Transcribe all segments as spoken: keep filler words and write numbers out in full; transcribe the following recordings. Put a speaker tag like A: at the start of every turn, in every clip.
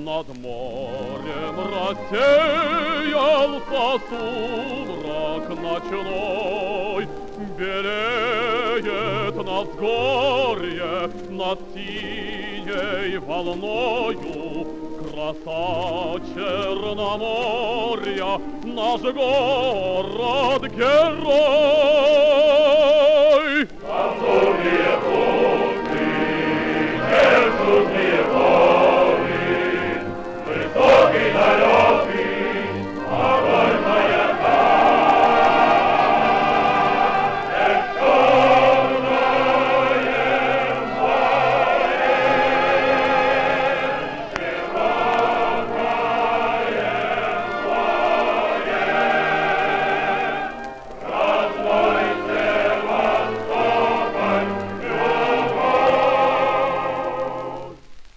A: Над морем рассеялся сумрак ночной, белеет на взгорье над синей волною. Краса Черноморья, наш город-герой.
B: Лазурные пути, безумные горы, высокий далекий, огонь маяка. Черное море, широкое море, родной Севастополь, любовь.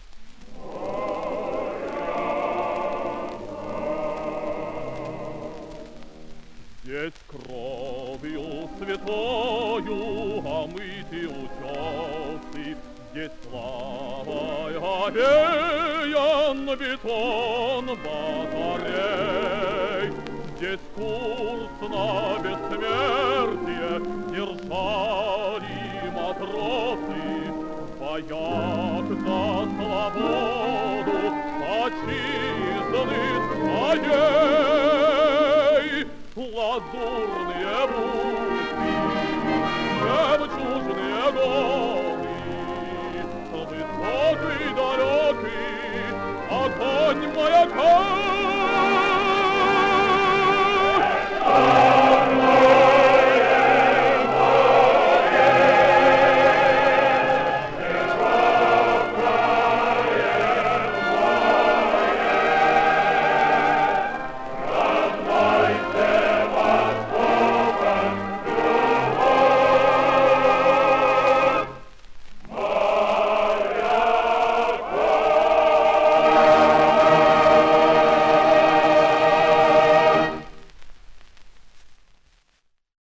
A: Здесь кровью святою омыты утесы, здесь славой овеян бетон батарей, здесь курс на бессмертие держали матросы в боях за свободу.